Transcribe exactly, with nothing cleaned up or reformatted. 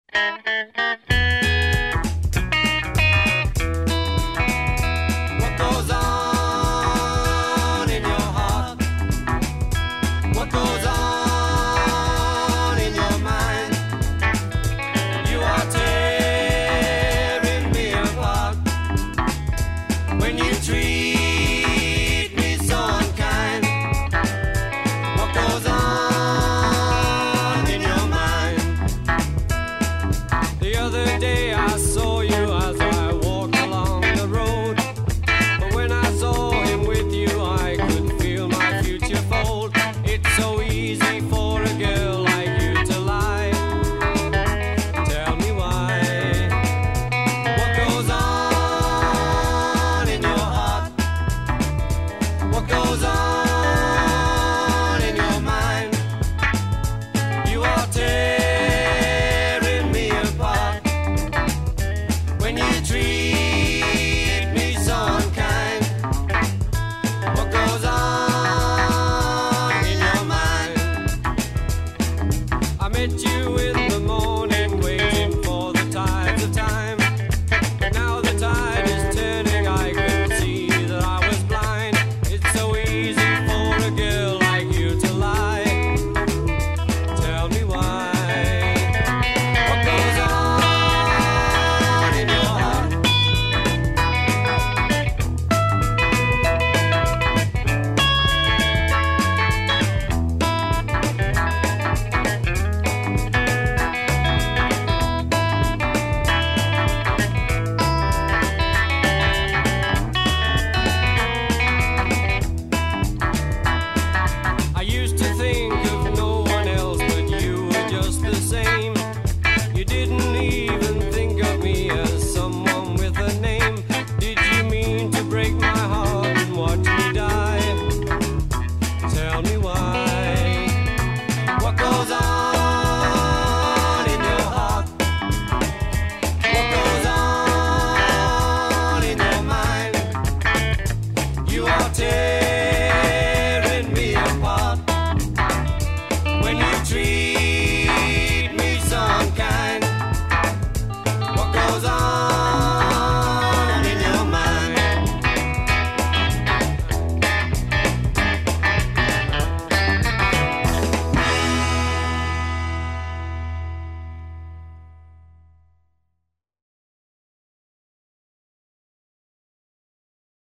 What goes on in your heart? What goes on in your mind? You are tearing me apart when you treat me so unkind. What goes on in your mind? The other day